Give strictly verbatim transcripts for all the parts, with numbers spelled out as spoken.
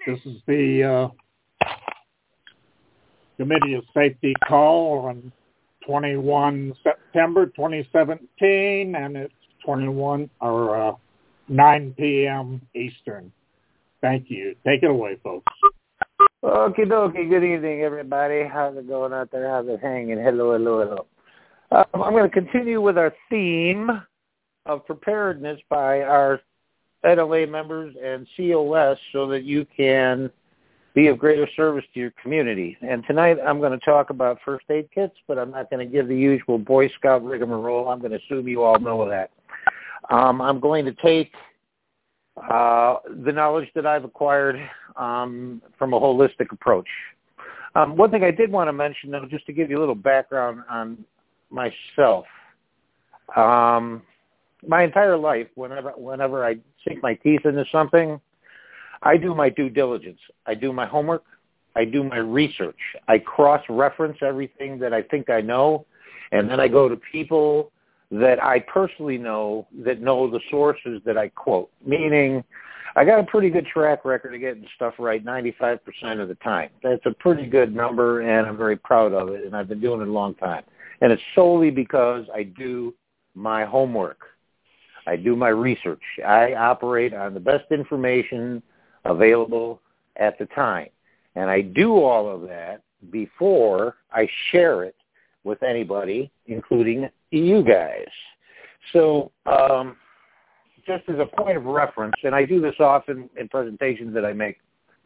This is the uh, Committee of Safety call on twenty-first September twenty seventeen, and it's twenty-one or uh, nine p.m. Eastern. Thank you. Take it away, folks. Okie dokie. Good evening, everybody. How's it going out there? How's it hanging? Hello, hello, hello. Um, I'm going to continue with our theme of preparedness by our N L A members and C O S so that you can be of greater service to your community. And tonight I'm going to talk about first aid kits, but I'm not going to give the usual Boy Scout rigmarole. I'm going to assume you all know that. Um, I'm going to take uh, the knowledge that I've acquired um, from a holistic approach. Um, one thing I did want to mention, though, just to give you a little background on myself. Um, my entire life, whenever whenever I sink my teeth into something, I do my due diligence. I do my homework. I do my research. I cross-reference everything that I think I know, and then I go to people that I personally know that know the sources that I quote, meaning I got a pretty good track record of getting stuff right ninety-five percent of the time. That's a pretty good number, and I'm very proud of it, and I've been doing it a long time. And it's solely because I do my homework. I do my research. I operate on the best information available at the time. And I do all of that before I share it with anybody, including you guys. So um, just as a point of reference, and I do this often in presentations that I make,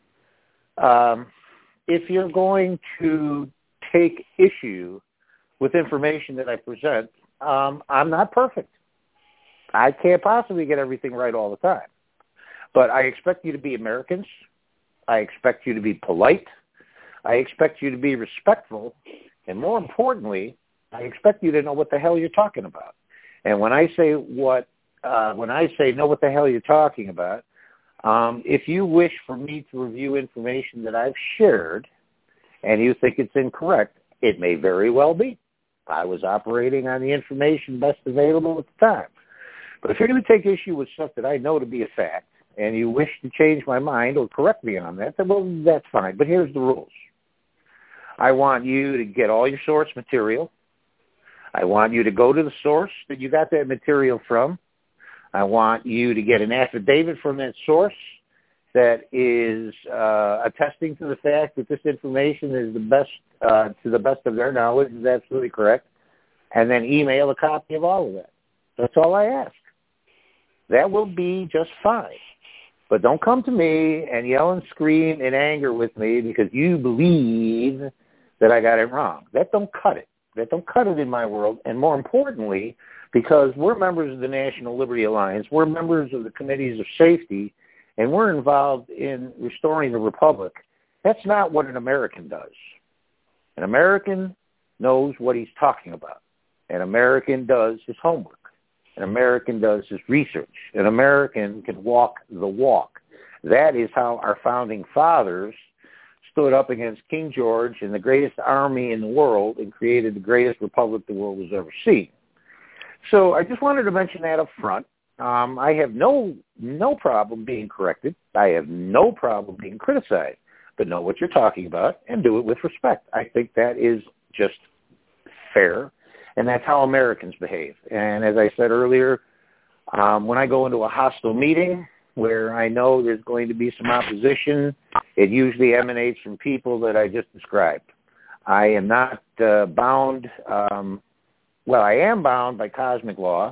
um, if you're going to take issue with information that I present, um, I'm not perfect. I can't possibly get everything right all the time. But I expect you to be Americans. I expect you to be polite. I expect you to be respectful. And more importantly, I expect you to know what the hell you're talking about. And when I say what, uh, when I say know what the hell you're talking about, um, if you wish for me to review information that I've shared and you think it's incorrect, it may very well be. I was operating on the information best available at the time. But if you're going to take issue with stuff that I know to be a fact and you wish to change my mind or correct me on that, then, well, that's fine. But here's the rules. I want you to get all your source material. I want you to go to the source that you got that material from. I want you to get an affidavit from that source that is uh, attesting to the fact that this information is the best, uh, to the best of their knowledge, is absolutely correct, and then email a copy of all of that. That's all I ask. That will be just fine. But don't come to me and yell and scream in anger with me because you believe that I got it wrong. That don't cut it. That don't cut it in my world. And more importantly, because we're members of the National Liberty Alliance, we're members of the Committees of Safety, and we're involved in restoring the Republic, that's not what an American does. An American knows what he's talking about. An American does his homework. An American does his research. An American can walk the walk. That is how our founding fathers stood up against King George and the greatest army in the world and created the greatest republic the world has ever seen. So I just wanted to mention that up front. Um, I have no no problem being corrected. I have no problem being criticized. But know what you're talking about and do it with respect. I think that is just fair, and that's how Americans behave. And as I said earlier, um, when I go into a hostile meeting where I know there's going to be some opposition, it usually emanates from people that I just described. I am not uh, bound, um, well, I am bound by cosmic law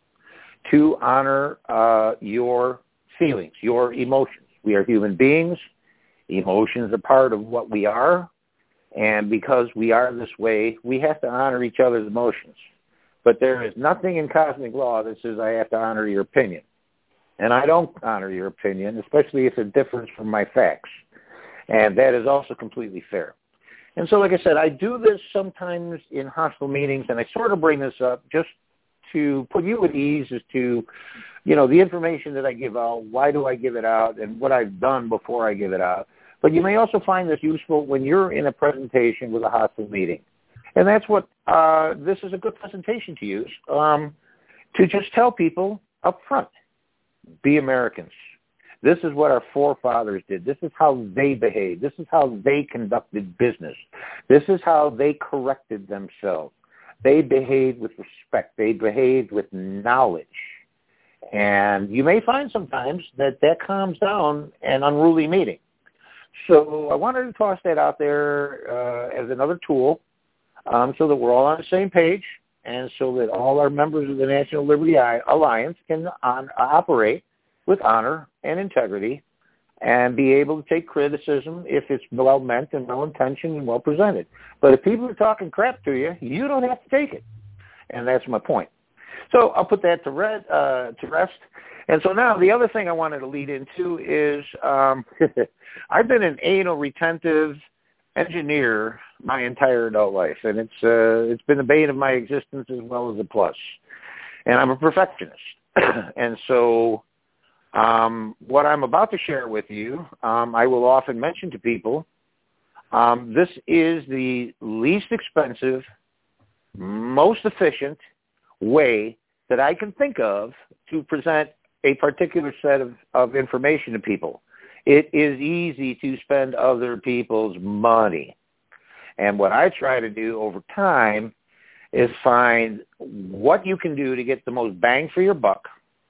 to honor uh, your feelings, your emotions. We are human beings. Emotions are part of what we are. And because we are this way, we have to honor each other's emotions. But there is nothing in cosmic law that says I have to honor your opinion. And I don't honor your opinion, especially if it differs from my facts. And that is also completely fair. And so, like I said, I do this sometimes in hostile meetings, and I sort of bring this up just to put you at ease as to, you know, the information that I give out, why do I give it out, and what I've done before I give it out. But you may also find this useful when you're in a presentation with a hostile meeting. And that's what uh, this is a good presentation to use, um, to just tell people up front, be Americans. This is what our forefathers did. This is how they behaved. This is how they conducted business. This is how they corrected themselves. They behaved with respect. They behaved with knowledge. And you may find sometimes that that calms down an unruly meeting. So I wanted to toss that out there uh, as another tool um, so that we're all on the same page and so that all our members of the National Liberty Alliance can on, operate with honor and integrity and be able to take criticism if it's well-meant and well-intentioned and well-presented. But if people are talking crap to you, you don't have to take it. And that's my point. So I'll put that to, red, uh, to rest. And so now the other thing I wanted to lead into is um, I've been an anal retentive engineer my entire adult life, and it's uh, it's been the bane of my existence as well as a plus. And I'm a perfectionist. And so um, what I'm about to share with you, um, I will often mention to people, um, this is the least expensive, most efficient way that I can think of to present a particular set of, of information to people. It is easy to spend other people's money. And what I try to do over time is find what you can do to get the most bang for your buck.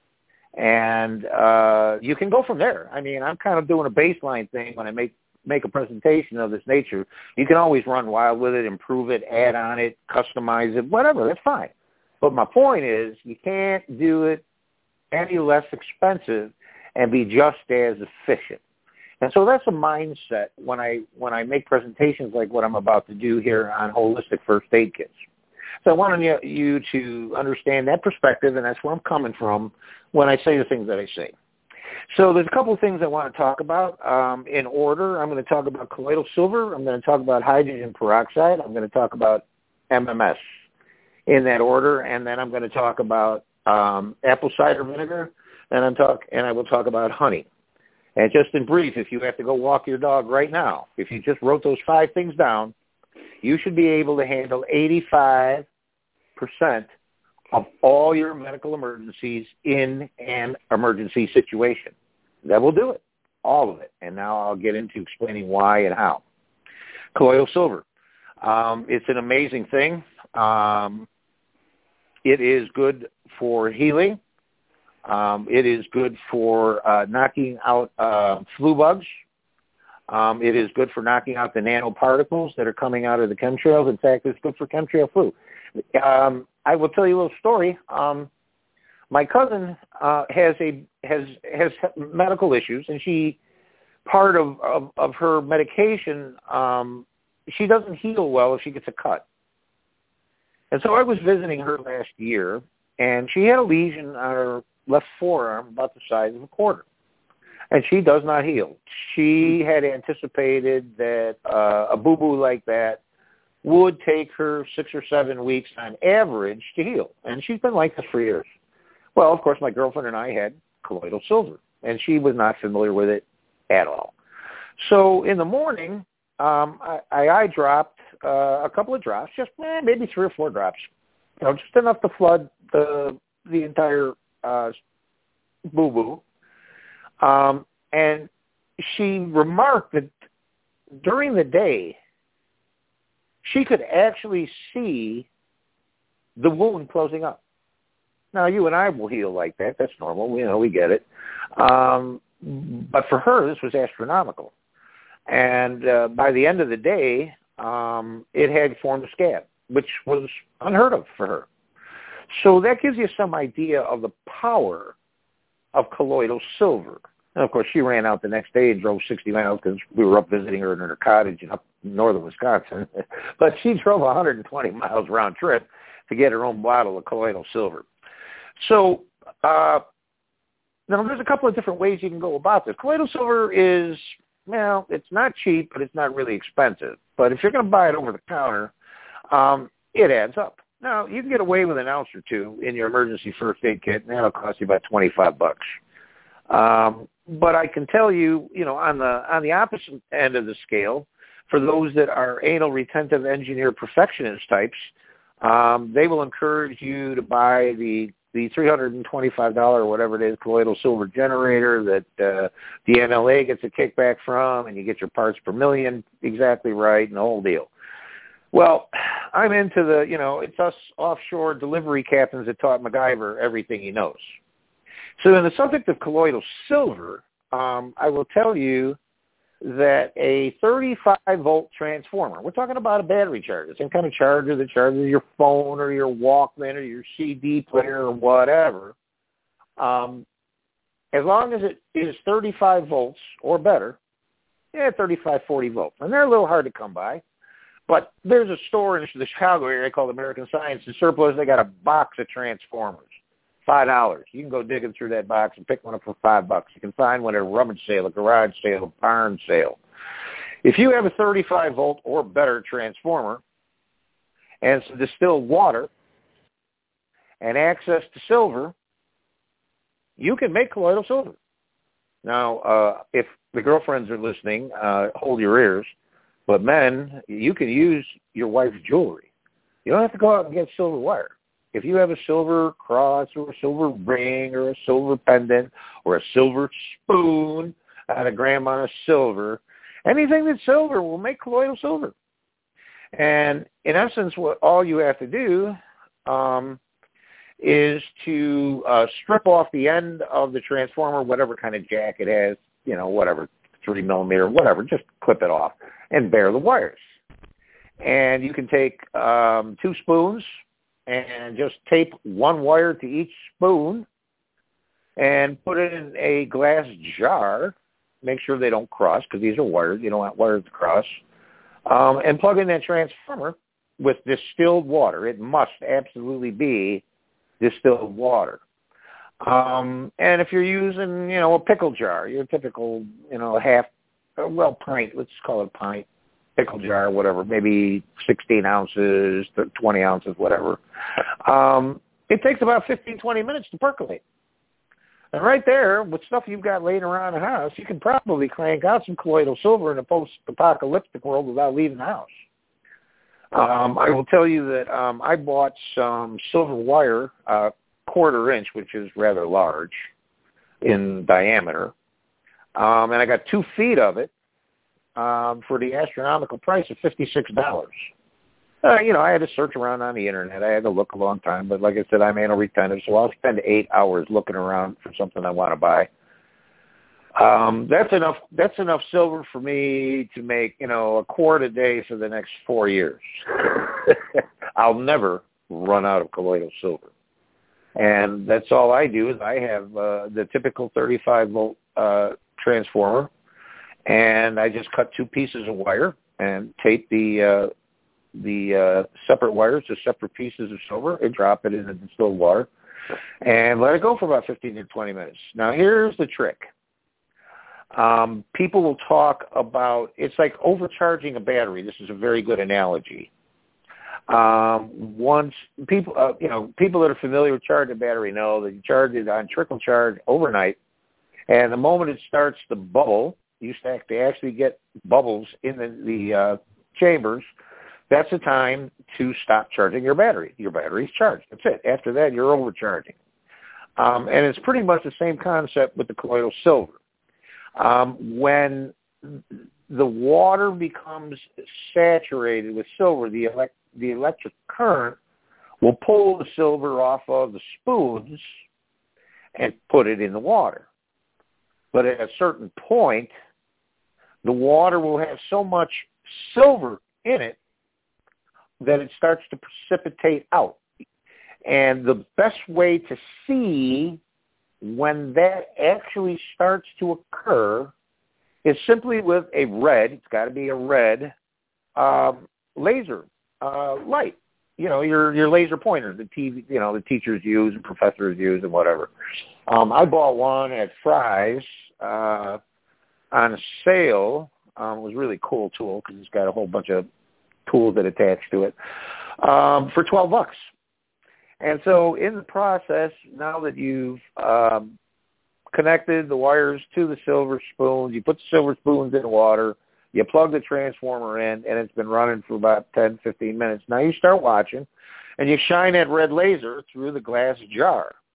And uh, you can go from there. I mean, I'm kind of doing a baseline thing when I make, make a presentation of this nature. You can always run wild with it, improve it, add on it, customize it, whatever. That's fine. But my point is you can't do it any less expensive and be just as efficient. And so that's a mindset when I when I make presentations like what I'm about to do here on holistic first aid kits. So I want you to understand that perspective, and that's where I'm coming from when I say the things that I say. So there's a couple of things I want to talk about um, in order. I'm going to talk about colloidal silver. I'm going to talk about hydrogen peroxide. I'm going to talk about M M S in that order, and then I'm going to talk about um, apple cider vinegar, and I'm talk and I will talk about honey. And just in brief, if you have to go walk your dog right now, if you just wrote those five things down, you should be able to handle eighty-five percent of all your medical emergencies in an emergency situation. That will do it, all of it. And now I'll get into explaining why and how. Colloidal silver. Um, it's an amazing thing. Um, it is good for healing. Um, it is good for uh, knocking out uh, flu bugs. Um, it is good for knocking out the nanoparticles that are coming out of the chemtrails. In fact, it's good for chemtrail flu. Um, I will tell you a little story. Um, my cousin uh, has a has has medical issues, and she part of of, of her medication. Um, she doesn't heal well if she gets a cut. And so I was visiting her last year, and she had a lesion on her left forearm about the size of a quarter. And she does not heal. She had anticipated that uh, a boo-boo like that would take her six or seven weeks on average to heal. And she's been like this for years. Well, of course, my girlfriend and I had colloidal silver, and she was not familiar with it at all. So in the morning, um, I, I eye dropped uh, a couple of drops, just eh, maybe three or four drops, you know, just enough to flood the the entire uh, boo-boo. Um, and she remarked that during the day, she could actually see the wound closing up. Now, you and I will heal like that. That's normal. You know, we get it. Um, but for her, this was astronomical. And uh, by the end of the day, um, it had formed a scab, which was unheard of for her. So that gives you some idea of the power of colloidal silver. And, of course, she ran out the next day and drove sixty miles because we were up visiting her in her cottage in up northern Wisconsin. But she drove one hundred twenty miles round trip to get her own bottle of colloidal silver. So uh, now there's a couple of different ways you can go about this. Colloidal silver is, well, it's not cheap, but it's not really expensive. But if you're going to buy it over the counter, um, it adds up. Now, you can get away with an ounce or two in your emergency first aid kit, and that'll cost you about twenty-five bucks. Um, but I can tell you, you know, on the on the opposite end of the scale, for those that are anal retentive engineer perfectionist types, um, they will encourage you to buy the the three hundred twenty-five dollars or whatever it is colloidal silver generator that uh, the N L A gets a kickback from, and you get your parts per million exactly right and the whole deal. Well, I'm into the, you know, it's us offshore delivery captains that taught MacGyver everything he knows. So in the subject of colloidal silver, um, I will tell you that a thirty-five volt transformer, we're talking about a battery charger, some kind of charger that charges your phone or your Walkman or your C D player or whatever, um, as long as it is thirty-five volts or better, yeah, thirty-five, forty volts. And they're a little hard to come by, but there's a store in the Chicago area called American Science and Surplus. They got a box of transformers. Five dollars. You can go digging through that box and pick one up for five bucks. You can find one at a rummage sale, a garage sale, a barn sale. If you have a thirty-five volt or better transformer and some distilled water and access to silver, you can make colloidal silver. Now, uh, if the girlfriends are listening, uh, hold your ears. But men, you can use your wife's jewelry. You don't have to go out and get silver wire. If you have a silver cross or a silver ring or a silver pendant or a silver spoon out of grandma's silver, anything that's silver will make colloidal silver. And in essence, what all you have to do um, is to uh, strip off the end of the transformer, whatever kind of jack it has, you know, whatever, three millimeter, whatever, just clip it off and bare the wires. And you can take um, two spoons and just tape one wire to each spoon and put it in a glass jar. Make sure they don't cross because these are wires. You don't want wires to cross. Um, and plug in that transformer with distilled water. It must absolutely be distilled water. Um, and if you're using, you know, a pickle jar, your typical, you know, half, well, pint, let's call it a pint, pickle jar, whatever, maybe sixteen ounces, twenty ounces, whatever. Um, it takes about fifteen, twenty minutes to percolate. And right there, with stuff you've got laying around the house, you can probably crank out some colloidal silver in a post-apocalyptic world without leaving the house. Um, I will tell you that um, I bought some silver wire, uh, quarter inch, which is rather large in diameter, um, and I got two feet of it. Um, for the astronomical price of fifty-six dollars. Uh, you know, I had to search around on the internet. I had to look a long time, but like I said, I'm anal retentive, so I'll spend eight hours looking around for something I want to buy. Um, that's enough. That's enough silver for me to make, you know, a quart a day for the next four years. I'll never run out of colloidal silver, and that's all I do. Is I have uh, the typical thirty-five volt uh, transformer. And I just cut two pieces of wire and tape the uh, the uh, separate wires to separate pieces of silver and drop it in the distilled water and let it go for about fifteen to twenty minutes. Now, here's the trick. Um, people will talk about, it's like overcharging a battery. This is a very good analogy. Um, once people, uh, you know, people that are familiar with charging a battery know that you charge it on trickle charge overnight, and the moment it starts to bubble, you have to actually get bubbles in the, the uh, chambers, that's the time to stop charging your battery. Your battery's charged. That's it. After that, you're overcharging. Um, and it's pretty much the same concept with the colloidal silver. Um, when the water becomes saturated with silver, the, elect- the electric current will pull the silver off of the spoons and put it in the water. But at a certain point, the water will have so much silver in it that it starts to precipitate out. And the best way to see when that actually starts to occur is simply with a red, it's got to be a red, um, laser uh, light. You know, your your laser pointer, the T V, you know, the teachers use and professors use and whatever. Um, I bought one at Fry's uh, on a sale. Um, it was a really cool tool because it's got a whole bunch of tools that attach to it um, for twelve bucks. And so in the process, now that you've um, connected the wires to the silver spoons, you put the silver spoons in the water, you plug the transformer in, and it's been running for about ten, fifteen minutes. Now you start watching, and you shine that red laser through the glass jar.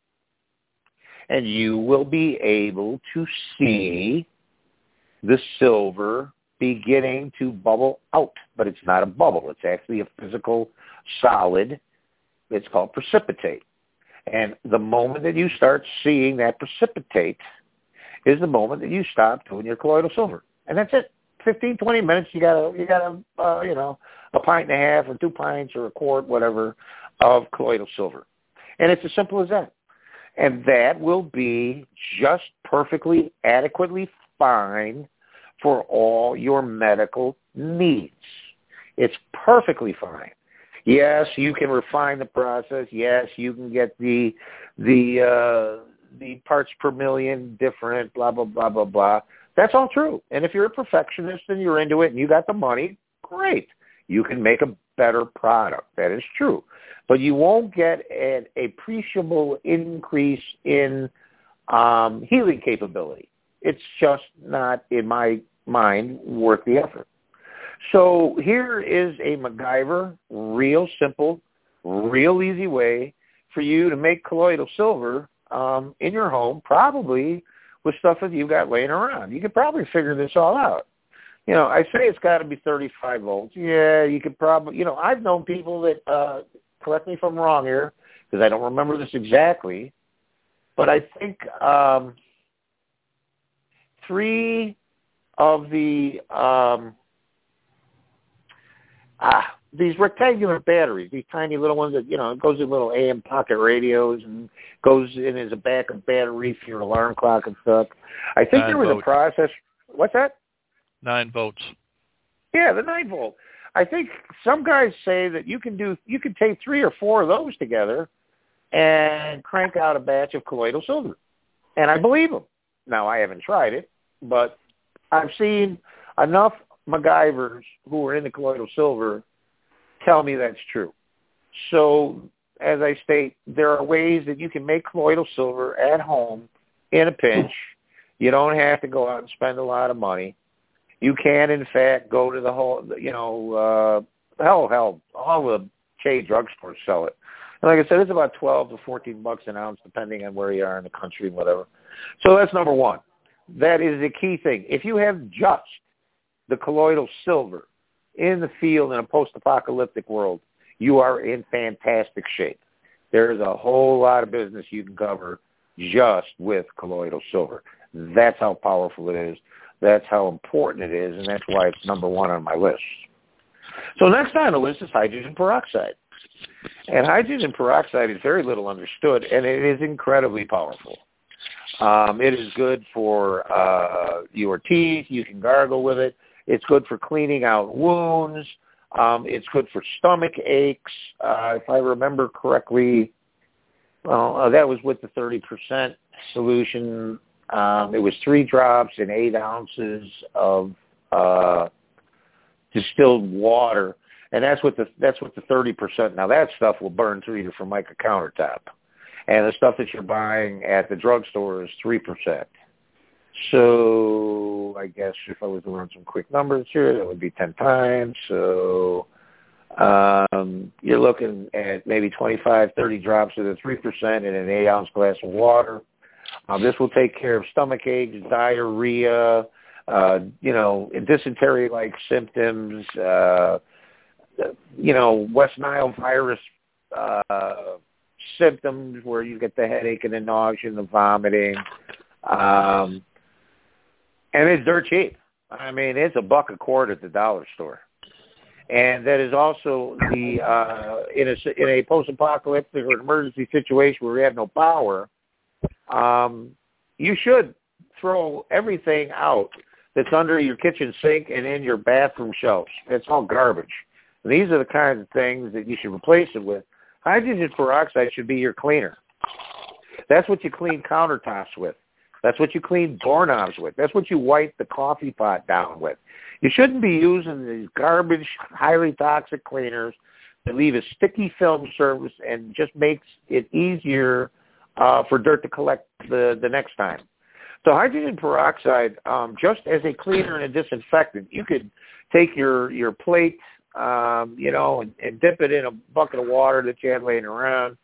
and you will be able to see the silver beginning to bubble out. But it's not a bubble. It's actually a physical solid. It's called precipitate. And the moment that you start seeing that precipitate is the moment that you stop doing your colloidal silver. And that's it. fifteen, twenty minutes, you got a, you got a, uh, you know, a pint and a half or two pints or a quart, whatever, of colloidal silver. And it's as simple as that. And that will be just perfectly, adequately fine for all your medical needs. It's perfectly fine. Yes, you can refine the process. Yes, you can get the the uh, the parts per million different, blah, blah, blah, blah, blah. That's all true. And if you're a perfectionist and you're into it and you got the money, great. You can make a better product. That is true. But you won't get an appreciable increase in um, healing capability. It's just not, in my mind, worth the effort. So here is a MacGyver, real simple, real easy way for you to make colloidal silver um, in your home, probably with stuff that you've got laying around. You could probably figure this all out. You know, I say it's got to be thirty-five volts. Yeah, you could probably, you know, I've known people that, uh, correct me if I'm wrong here, because I don't remember this exactly, but I think um, three of the, um, ah, these rectangular batteries, these tiny little ones that, you know, it goes in little A M pocket radios and goes in as a backup battery for your alarm clock and stuff. I think Nine there was votes. a process. What's that? Nine votes. Yeah, the nine volt. I think some guys say that you can do, you can take three or four of those together and crank out a batch of colloidal silver. And I believe them. Now, I haven't tried it, but I've seen enough MacGyvers who are into colloidal silver tell me that's true. So, as I state, there are ways that you can make colloidal silver at home in a pinch. You don't have to go out and spend a lot of money. You can, in fact, go to the whole, you know, uh, hell, hell, all the chain drugstores sell it. And like I said, it's about twelve to fourteen bucks an ounce, depending on where you are in the country and whatever. So that's number one. That is the key thing. If you have just the colloidal silver in the field in a post-apocalyptic world, you are in fantastic shape. There's a whole lot of business you can cover just with colloidal silver. That's how powerful it is. That's how important it is, and that's why it's number one on my list. So next on the list is hydrogen peroxide. And hydrogen peroxide is very little understood, and it is incredibly powerful. Um, it is good for uh, your teeth. You can gargle with it. It's good for cleaning out wounds. Um, it's good for stomach aches. Uh, if I remember correctly, well, uh, that was with the thirty percent solution. Um, it was three drops and eight ounces of uh, distilled water, and that's what the that's what the thirty percent. Now that stuff will burn through your Formica countertop, and the stuff that you're buying at the drugstore is three percent. So I guess if I was to run some quick numbers here, that would be ten times. So um, you're looking at maybe twenty-five, thirty drops of the three percent in an eight ounce glass of water. Uh, this will take care of stomach aches, diarrhea, uh, you know, dysentery-like symptoms, uh, you know, West Nile virus uh, symptoms where you get the headache and the nausea and the vomiting. Um, and it's dirt cheap. I mean, it's a buck a quart at the dollar store. And that is also the uh, in a in a post-apocalyptic or emergency situation where we have no power. Um, you should throw everything out that's under your kitchen sink and in your bathroom shelves. It's all garbage. And these are the kinds of things that you should replace it with. Hydrogen peroxide should be your cleaner. That's what you clean countertops with. That's what you clean doorknobs with. That's what you wipe the coffee pot down with. You shouldn't be using these garbage, highly toxic cleaners that leave a sticky film surface and just makes it easier uh, for dirt to collect the, the next time. So hydrogen peroxide, um, just as a cleaner and a disinfectant, you could take your, your plate, um, you know, and, and dip it in a bucket of water that you had laying around,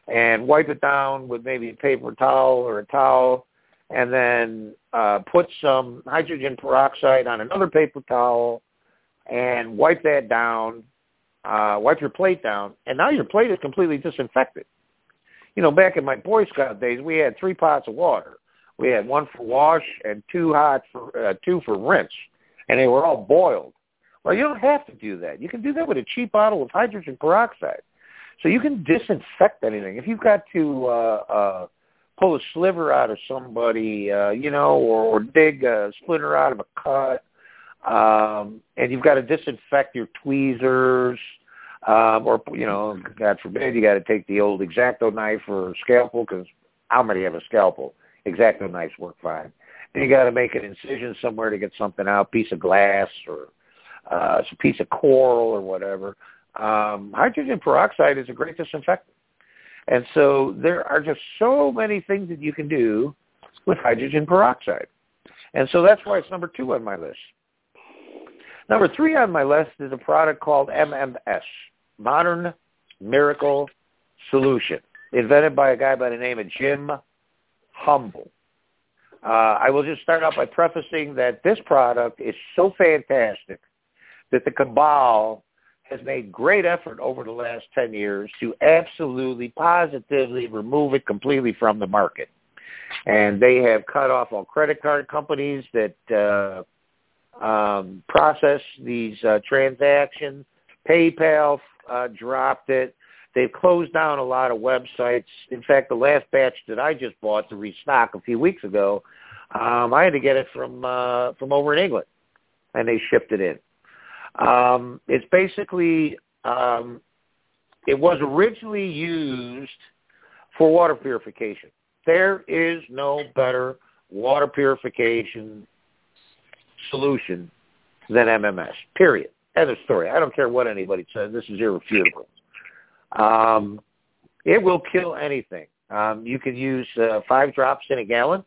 and wipe it down with maybe a paper towel or a towel, and then uh, put some hydrogen peroxide on another paper towel and wipe that down, uh, wipe your plate down, and now your plate is completely disinfected. You know, back in my Boy Scout days, we had three pots of water. We had one for wash and two hot for uh, two for rinse, and they were all boiled. Well, you don't have to do that. You can do that with a cheap bottle of hydrogen peroxide. So you can disinfect anything. If you've got to uh, uh, pull a sliver out of somebody, uh, you know, or, or dig a splinter out of a cut, um, and you've got to disinfect your tweezers, um, or, you know, God forbid, you got to take the old X-Acto knife or scalpel, because how many have a scalpel? X-Acto knives work fine. And you got to make an incision somewhere to get something out, piece of glass or uh, a piece of coral or whatever. Um, hydrogen peroxide is a great disinfectant. And so there are just so many things that you can do with hydrogen peroxide. And so that's why it's number two on my list. Number three on my list is a product called M M S, Modern Miracle Solution, invented by a guy by the name of Jim Humble. Uh, I will just start out by prefacing that this product is so fantastic that the cabal has made great effort over the last ten years to absolutely, positively remove it completely from the market. And they have cut off all credit card companies that uh, um, process these uh, transactions. PayPal uh, dropped it. They've closed down a lot of websites. In fact, the last batch that I just bought to restock a few weeks ago, um, I had to get it from uh, from over in England, and they shipped it in. Um, it's basically, um, it was originally used for water purification. There is no better water purification solution than M M S, period. End of story. I don't care what anybody says. This is irrefutable. Um, it will kill anything. Um, you can use uh, five drops in a gallon,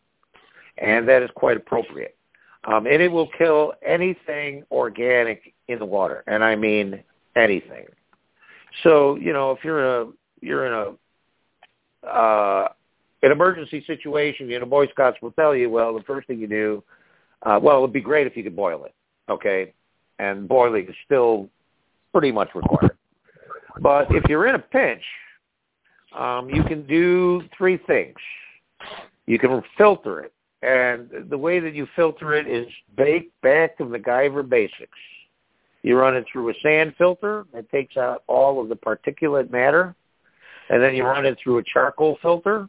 and that is quite appropriate. Um, and it will kill anything organic in the water, and I mean anything. So, you know, if you're in a you're in a uh, an emergency situation, you know, Boy Scouts will tell you, well, the first thing you do, uh, well, it would be great if you could boil it, okay? And boiling is still pretty much required. But if you're in a pinch, um, you can do three things. You can filter it. And the way that you filter it is baked back to MacGyver basics. You run it through a sand filter that takes out all of the particulate matter. And then you run it through a charcoal filter.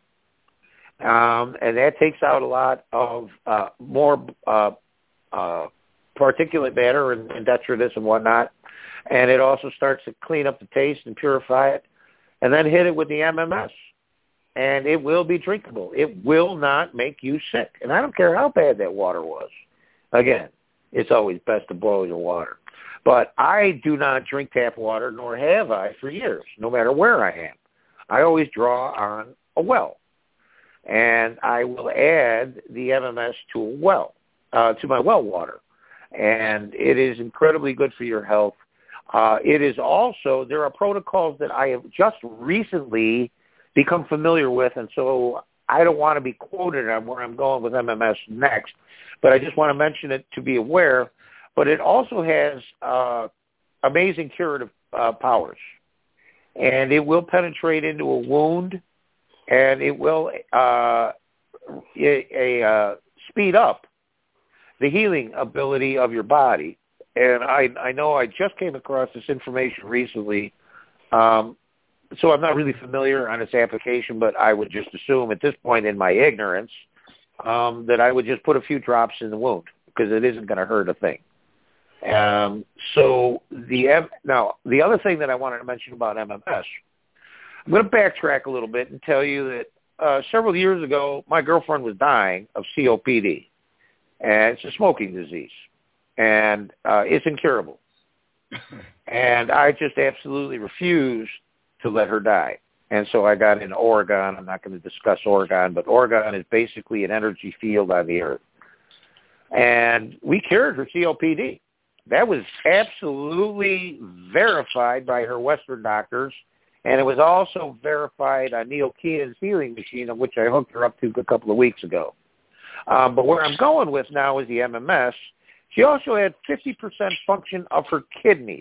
Um, and that takes out a lot of uh, more uh, uh, particulate matter and, and detritus and whatnot. And it also starts to clean up the taste and purify it. And then hit it with the M M S. And it will be drinkable. It will not make you sick. And I don't care how bad that water was. Again, it's always best to boil your water. But I do not drink tap water, nor have I for years, no matter where I am. I always draw on a well. And I will add the M M S to a well, uh, to my well water. And it is incredibly good for your health. Uh, it is also, there are protocols that I have just recently become familiar with, and so I don't want to be quoted on where I'm going with M M S next, but I just want to mention it to be aware. But it also has uh, amazing curative uh, powers, and it will penetrate into a wound, and it will uh, a, a, uh, speed up the healing ability of your body. And I, I know I just came across this information recently, um, so I'm not really familiar on its application, but I would just assume at this point in my ignorance um, that I would just put a few drops in the wound because it isn't going to hurt a thing. Um, so the now the other thing that I wanted to mention about M M S, I'm going to backtrack a little bit and tell you that uh, several years ago my girlfriend was dying of C O P D, and it's a smoking disease, and uh, it's incurable. And I just absolutely refused to let her die. And so I got in Oregon. I'm not going to discuss Oregon, but Oregon is basically an energy field on the earth. And we cured her C O P D. That was absolutely verified by her Western doctors And it was also verified on Neil Keenan's healing machine, on which I hooked her up to a couple of weeks ago. Um, but where I'm going with now is the M M S. She also had fifty percent function of her kidneys.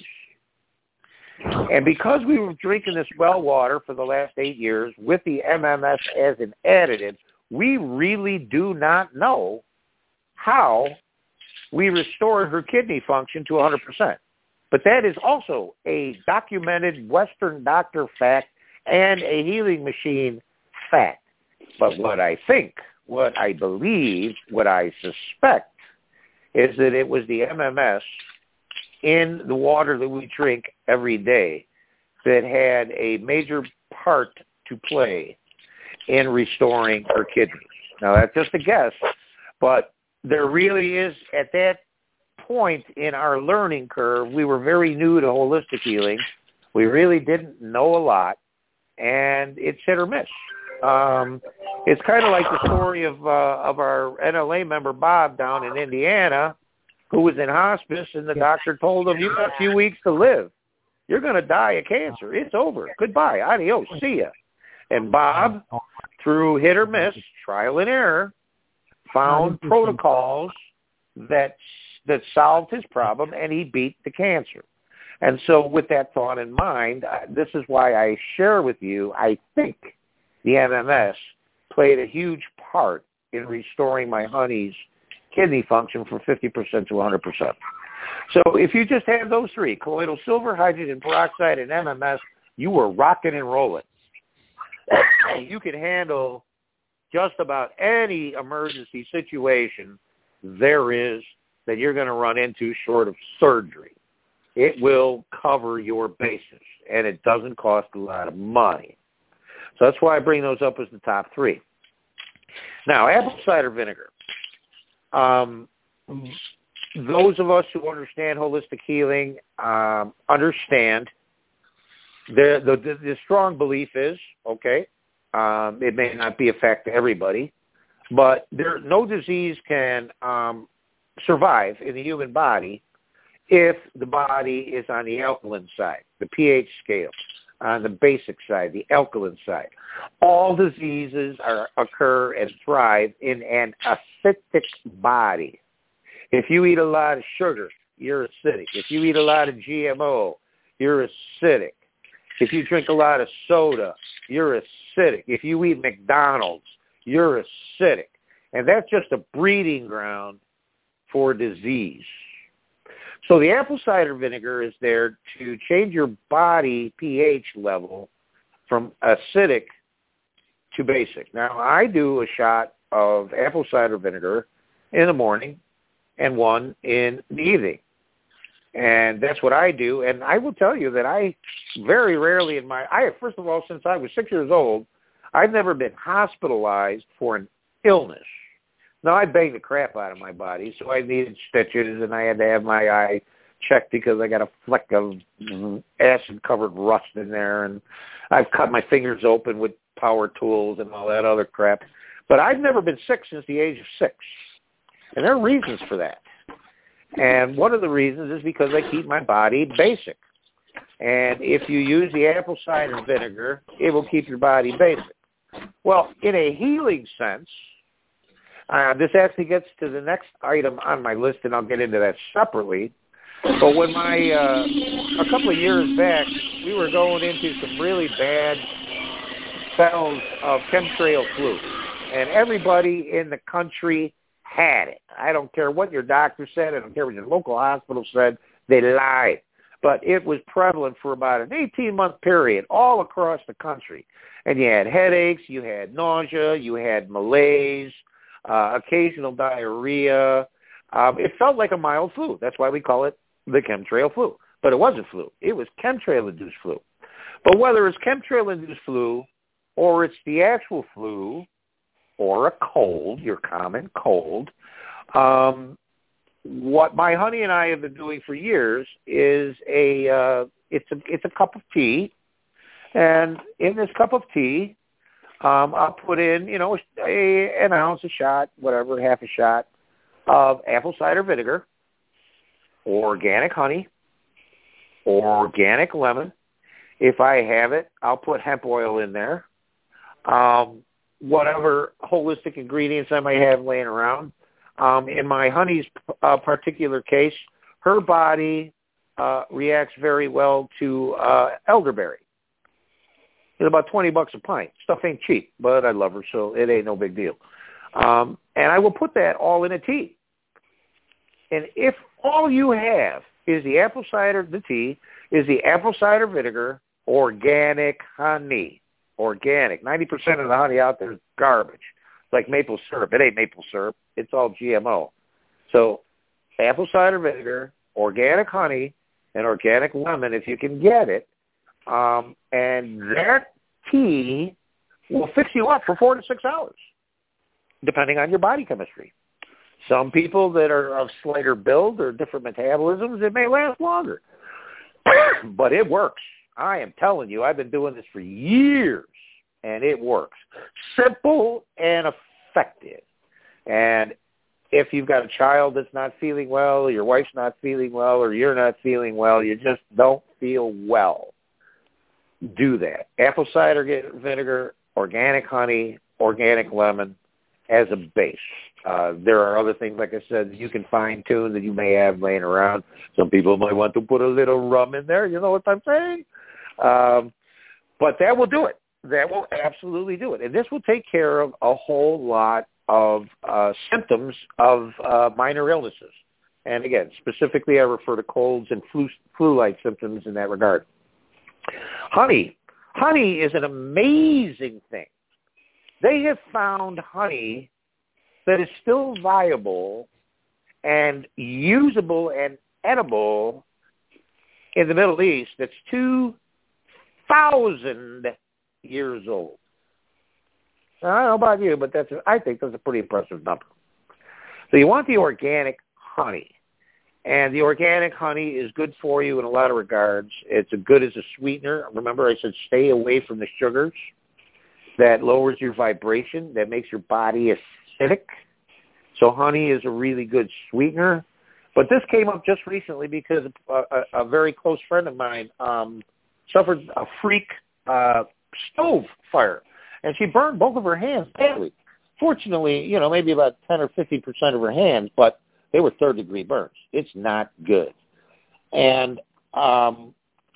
And because we were drinking this well water for the last eight years with the M M S as an additive, we really do not know how we restored her kidney function to one hundred percent. But that is also a documented Western doctor fact and a healing machine fact. But what I think, what I believe, what I suspect is that it was the M M S in the water that we drink every day that had a major part to play in restoring her kidneys. Now, that's just a guess, but there really is, at that point in our learning curve, we were very new to holistic healing. We really didn't know a lot, and it's hit or miss. Um, it's kind of like the story of uh, of our N L A member Bob down in Indiana, who was in hospice, and the doctor told him, "You got a few weeks to live. You're going to die of cancer. It's over. Goodbye. Adios. See ya." And Bob, through hit or miss, trial and error, found protocols that that solved his problem, and he beat the cancer. And so with that thought in mind, this is why I share with you, I think the M M S played a huge part in restoring my honey's kidney function from fifty percent to one hundred percent. So if you just have those three, colloidal silver, hydrogen peroxide, and M M S, you were rocking and rolling. You could handle just about any emergency situation there is that you're going to run into short of surgery. It will cover your bases, and it doesn't cost a lot of money. So that's why I bring those up as the top three. Now, apple cider vinegar. Um, those of us who understand holistic healing um, understand the, the, the, the strong belief is, okay, um, it may not be a fact to everybody, but there no disease can um, survive in the human body if the body is on the alkaline side, the pH scale, on the basic side, the alkaline side. All diseases are, occur and thrive in an acidic body. If you eat a lot of sugar, you're acidic. If you eat a lot of G M O, you're acidic. If you drink a lot of soda, you're acidic. If you eat McDonald's, you're acidic. And that's just a breeding ground for disease. So the apple cider vinegar is there to change your body pH level from acidic to basic. Now, I do a shot of apple cider vinegar in the morning and one in the evening. And that's what I do. And I will tell you that I very rarely in my, I first of all, since I was six years old, I've never been hospitalized for an illness. Now, I banged the crap out of my body, so I needed stitches, and I had to have my eye checked because I got a fleck of acid-covered rust in there, and I've cut my fingers open with power tools and all that other crap. But I've never been sick since the age of six, and there are reasons for that. And one of the reasons is because I keep my body basic. And if you use the apple cider vinegar, it will keep your body basic. Well, in a healing sense, Uh, this actually gets to the next item on my list, and I'll get into that separately. But when my, uh, a couple of years back, we were going into some really bad spells of chemtrail flu, and everybody in the country had it. I don't care what your doctor said. I don't care what your local hospital said. They lied. But it was prevalent for about an eighteen-month period all across the country. And you had headaches, you had nausea, you had malaise, Uh, occasional diarrhea. Um, it felt like a mild flu. That's why we call it the chemtrail flu. But it wasn't flu. It was chemtrail-induced flu. But whether it's chemtrail-induced flu or it's the actual flu or a cold, your common cold, um, what my honey and I have been doing for years is a uh, it's a it's a cup of tea, and in this cup of tea, Um, I'll put in, you know, a, an ounce, a shot, whatever, half a shot of apple cider vinegar, or organic honey, or organic lemon, If I have it, I'll put hemp oil in there. Um, whatever holistic ingredients I might have laying around. Um, in my honey's uh, particular case, her body uh, reacts very well to uh, elderberry. It's about twenty bucks a pint. Stuff ain't cheap, but I love her, so it ain't no big deal. Um, and I will put that all in a tea. And if all you have is the apple cider, the tea, is the apple cider vinegar, organic honey, organic. ninety percent of the honey out there is garbage. It's like maple syrup. It ain't maple syrup. It's all G M O. So apple cider vinegar, organic honey, and organic lemon, if you can get it. Um, and that tea will fix you up for four to six hours, depending on your body chemistry. Some people that are of slighter build or different metabolisms, it may last longer. But it works. I am telling you, I've been doing this for years, and it works. Simple and effective. And if you've got a child that's not feeling well, or your wife's not feeling well, or you're not feeling well, you just don't feel well, do that. Apple cider vinegar, organic honey, organic lemon as a base. Uh, there are other things, like I said, you can fine-tune that you may have laying around. Some people might want to put a little rum in there. You know what I'm saying? Um, but that will do it. That will absolutely do it. And this will take care of a whole lot of uh, symptoms of uh, minor illnesses. And again, specifically I refer to colds and flu, flu-like symptoms in that regard. Honey. Honey is an amazing thing. They have found honey that is still viable and usable and edible in the Middle East that's two thousand years old. Now, I don't know about you, but that's I think that's a pretty impressive number. So you want the organic honey. And the organic honey is good for you in a lot of regards. It's good as a sweetener. Remember I said stay away from the sugars. That lowers your vibration. That makes your body acidic. So honey is a really good sweetener. But this came up just recently because a, a, a very close friend of mine um, suffered a freak uh, stove fire. And she burned both of her hands badly. Fortunately, you know, maybe about ten or fifteen percent of her hands, but they were third-degree burns. It's not good. And um,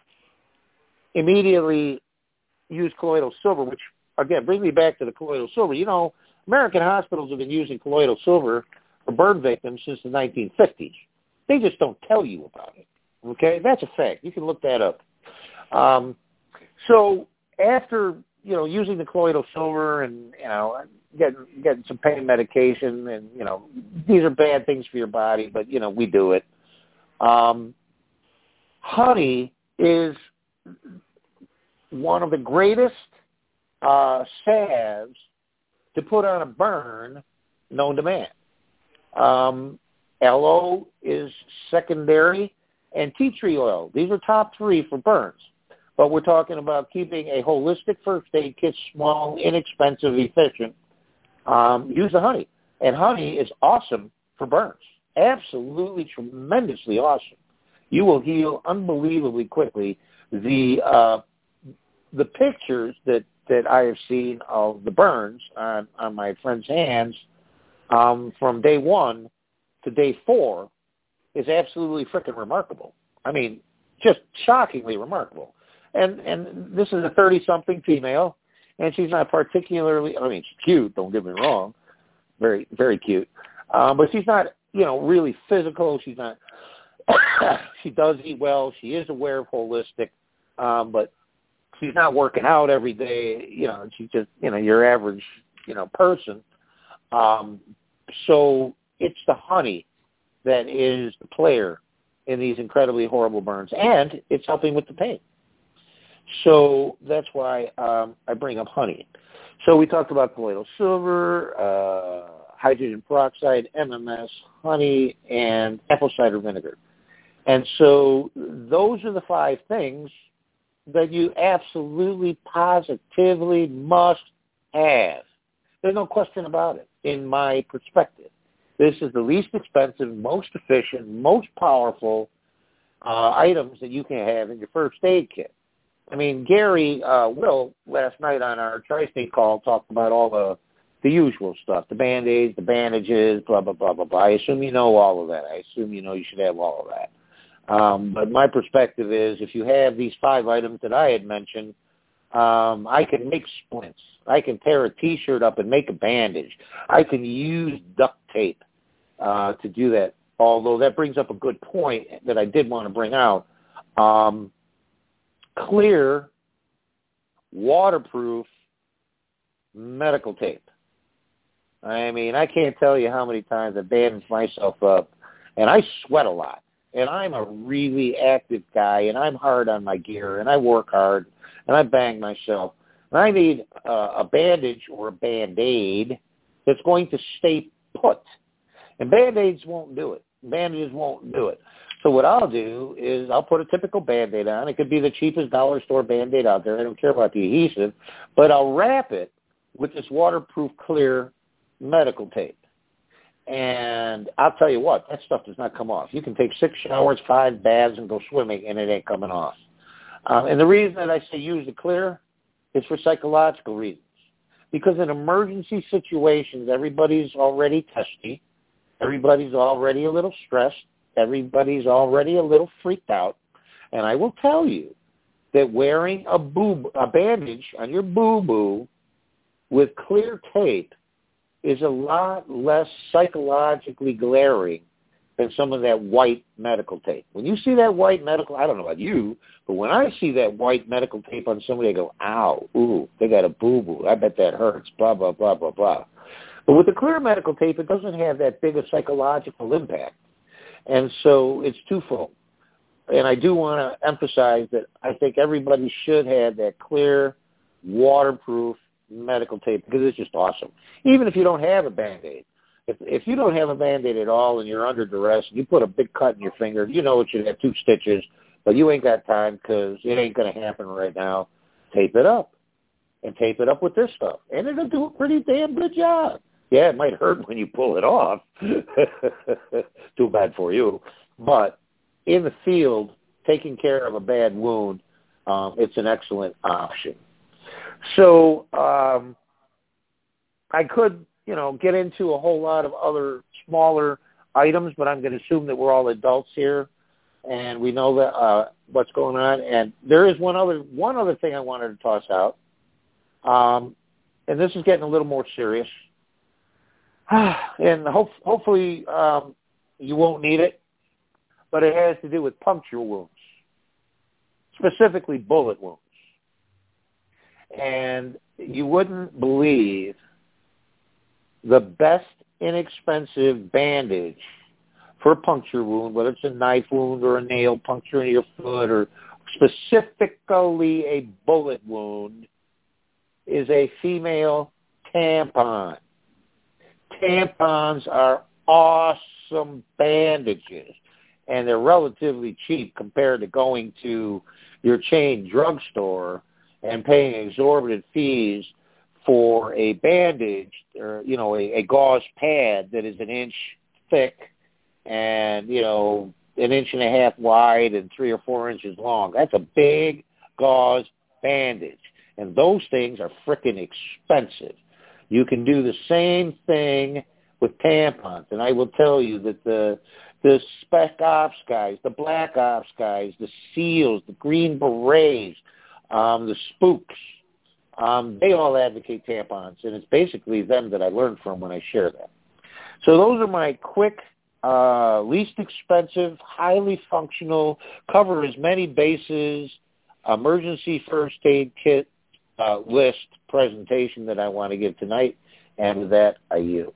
immediately used colloidal silver, which, again, brings me back to the colloidal silver. You know, American hospitals have been using colloidal silver for burn victims since the nineteen fifties. They just don't tell you about it, okay? That's a fact. You can look that up. Um, so after, you know, using the colloidal silver and, you know, getting, getting some pain medication and, you know, these are bad things for your body, but, you know, we do it. Um, honey is one of the greatest uh, salves to put on a burn known to man. Um, aloe is secondary, and tea tree oil. These are top three for burns. But we're talking about keeping a holistic first aid kit small, inexpensive, efficient. Um, use the honey. And honey is awesome for burns. Absolutely, tremendously awesome. You will heal unbelievably quickly. The uh, the pictures that, that I have seen of the burns on, on my friend's hands um, from day one to day four is absolutely freaking remarkable. I mean, just shockingly remarkable. And and this is a thirty-something female, and she's not particularly, I mean, she's cute, don't get me wrong, very, very cute. Um, but she's not, you know, really physical. She's not, she does eat well. She is aware of holistic, um, but she's not working out every day. You know, she's just, you know, your average, you know, person. Um, so it's the honey that is the player in these incredibly horrible burns, and it's helping with the pain. So that's why um, I bring up honey. So we talked about colloidal silver, uh, hydrogen peroxide, M M S, honey, and apple cider vinegar. And so those are the five things that you absolutely, positively must have. There's no question about it, in my perspective. This is the least expensive, most efficient, most powerful uh, items that you can have in your first aid kit. I mean, Gary uh, Will last night on our Tri-State call talked about all the the usual stuff, the Band-Aids, the bandages, blah, blah, blah, blah, blah. I assume you know all of that. I assume you know you should have all of that. Um, but my perspective is if you have these five items that I had mentioned, um, I can make splints. I can tear a T-shirt up and make a bandage. I can use duct tape uh, to do that, although that brings up a good point that I did want to bring out. Um, clear, waterproof medical tape. I mean, I can't tell you how many times I've bandaged myself up, and I sweat a lot. And I'm a really active guy, and I'm hard on my gear, and I work hard, and I bang myself. And I need uh, a bandage or a Band-Aid that's going to stay put. And Band-Aids won't do it. Bandages won't do it. So what I'll do is I'll put a typical Band-Aid on. It could be the cheapest dollar store Band-Aid out there. I don't care about the adhesive. But I'll wrap it with this waterproof, clear medical tape. And I'll tell you what, that stuff does not come off. You can take six showers, five baths, and go swimming, and it ain't coming off. Um, and the reason that I say use the clear is for psychological reasons. Because in emergency situations, everybody's already testy. Everybody's already a little stressed. Everybody's already a little freaked out. And I will tell you that wearing a, boob, a bandage on your boo-boo with clear tape is a lot less psychologically glaring than some of that white medical tape. When you see that white medical, I don't know about you, but when I see that white medical tape on somebody, I go, ow, ooh, they got a boo-boo. I bet that hurts, blah, blah, blah, blah, blah. But with the clear medical tape, it doesn't have that big a psychological impact. And so it's twofold. And I do want to emphasize that I think everybody should have that clear, waterproof medical tape because it's just awesome. Even if you don't have a Band-Aid. If, if you don't have a Band-Aid at all and you're under duress and you put a big cut in your finger, you know it should have two stitches, but you ain't got time because it ain't going to happen right now. Tape it up. And tape it up with this stuff. And it'll do a pretty damn good job. Yeah, it might hurt when you pull it off. Too bad for you. But in the field, taking care of a bad wound, um, it's an excellent option. So um, I could, you know, get into a whole lot of other smaller items, but I'm going to assume that we're all adults here, and we know that uh, what's going on. And there is one other one other thing I wanted to toss out, um, and this is getting a little more serious. And hope, hopefully um, you won't need it, but it has to do with puncture wounds, specifically bullet wounds. And you wouldn't believe the best inexpensive bandage for a puncture wound, whether it's a knife wound or a nail puncture in your foot or specifically a bullet wound, is a female tampon. Tampons are awesome bandages, and they're relatively cheap compared to going to your chain drugstore and paying exorbitant fees for a bandage or, you know, a, a gauze pad that is an inch thick and, you know, an inch and a half wide and three or four inches long. That's a big gauze bandage, and those things are frickin' expensive. You can do the same thing with tampons, and I will tell you that the the Spec Ops guys, the Black Ops guys, the SEALs, the Green Berets, um, the Spooks, um, they all advocate tampons, and it's basically them that I learned from when I share that. So those are my quick, uh, least expensive, highly functional, cover as many bases, emergency first aid kit uh, list presentation that I want to give tonight, and with that, I yield.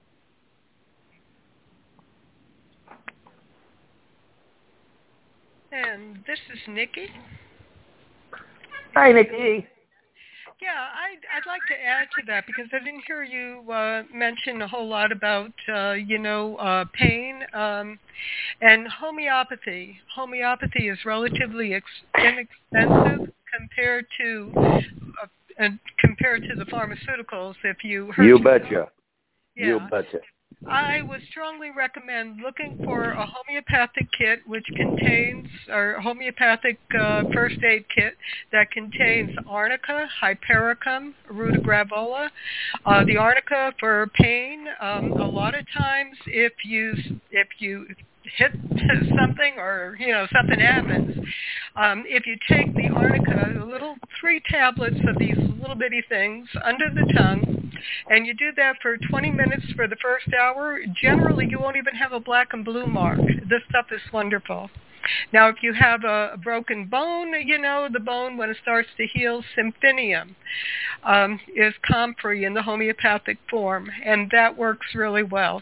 And this is Nikki. Hi, Nikki. Yeah, I'd, I'd like to add to that because I didn't hear you uh, mention a whole lot about, uh, you know, uh, pain um, and homeopathy. Homeopathy is relatively ex- inexpensive compared to uh, and compared to the pharmaceuticals. If you heard you betcha, yeah. you betcha. I would strongly recommend looking for a homeopathic kit which contains, or homeopathic uh, first aid kit that contains arnica, hypericum, rutagravola. Uh, the arnica for pain. Um, a lot of times, if you if you hit something or you know something happens, um, if you take the arnica, little three tablets of these little bitty things under the tongue, and you do that for twenty minutes for the first hour, generally you won't even have a black and blue mark. This stuff is wonderful. Now, if you have a, a broken bone, you know, the bone, when it starts to heal, Symphonium um, is comfrey in the homeopathic form, and that works really well.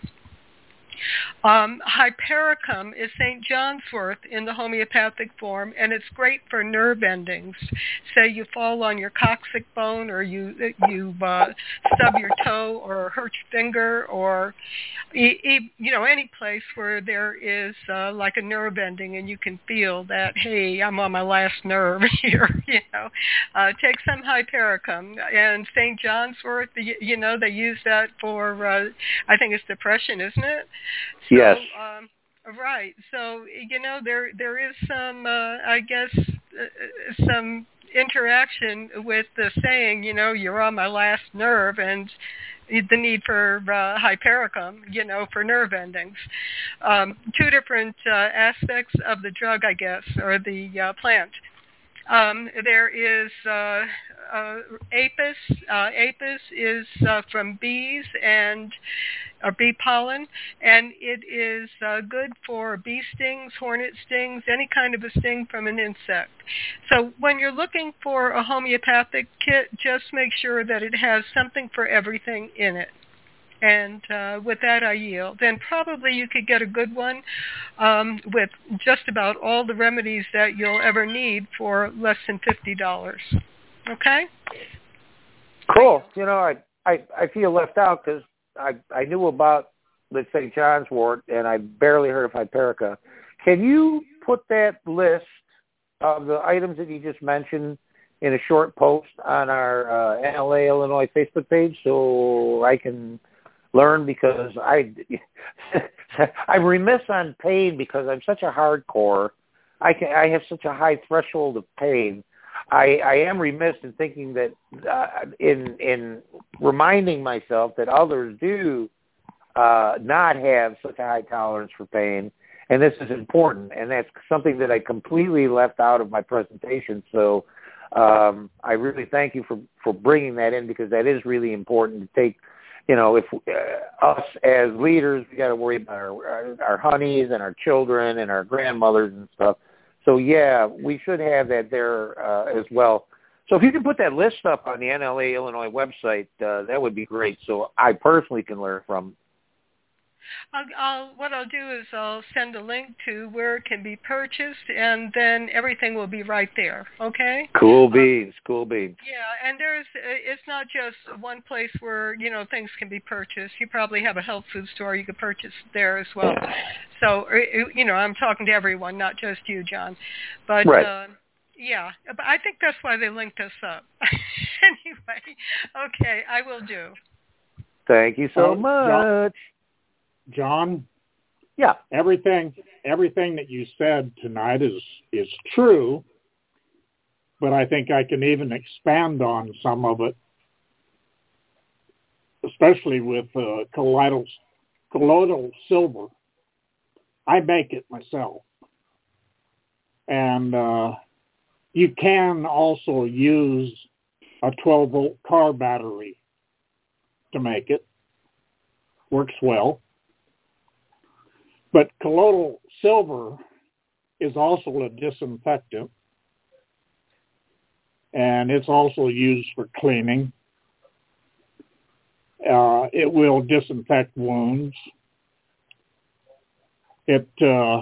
Um, Hypericum is Saint John's wort in the homeopathic form, and it's great for nerve endings. Say you fall on your coccyx bone, or you you uh, stub your toe, or hurt your finger, or e- e- you know any place where there is uh, like a nerve ending, and you can feel that, hey, I'm on my last nerve here. You know, uh, take some Hypericum. And Saint John's wort, you, you know, they use that for uh, I think it's depression, isn't it? So, yes. Um, right. So, you know, there there is some, uh, I guess, uh, some interaction with the saying, you know, you're on my last nerve, and the need for uh, Hypericum, you know, for nerve endings. Um, two different uh, aspects of the drug, I guess, or the uh, plant. Um, there is uh, uh, apis. Uh, apis is uh, from bees and or bee pollen, and it is uh, good for bee stings, hornet stings, any kind of a sting from an insect. So when you're looking for a homeopathic kit, just make sure that it has something for everything in it. And uh, with that, I yield. And probably you could get a good one um, with just about all the remedies that you'll ever need for less than fifty dollars. Okay? Cool. You know, I I, I feel left out because I, I knew about the Saint John's wort, and I barely heard of Hyperica. Can you put that list of the items that you just mentioned in a short post on our uh, N L A Illinois Facebook page so I can learn? Because I, I'm remiss on pain because I'm such a hardcore. I can I have such a high threshold of pain. I, I am remiss in thinking that uh, in in reminding myself that others do uh, not have such a high tolerance for pain, and this is important, and that's something that I completely left out of my presentation. So um, I really thank you for, for bringing that in, because that is really important to take. You know, if uh, us as leaders, we got to worry about our, our our honeys and our children and our grandmothers and stuff. So yeah, we should have that there uh, as well. So if you can put that list up on the N L A Illinois website, uh, that would be great. So I personally can learn from. I'll, I'll, what I'll do is I'll send a link to where it can be purchased, and then everything will be right there. Okay? Cool beans, um, cool beans. Yeah, and there's it's not just one place where you know things can be purchased. You probably have a health food store you could purchase there as well. So you know, I'm talking to everyone, not just you, John. But right. Uh, yeah, but I think that's why they linked us up. Anyway, okay, I will do. Thank you so uh, much. John, yeah, everything everything that you said tonight is is true, but I think I can even expand on some of it, especially with uh, colloidal colloidal silver. I make it myself, and uh, you can also use a twelve volt car battery to make it. Works well. But colloidal silver is also a disinfectant, and it's also used for cleaning. Uh, it will disinfect wounds. It, uh,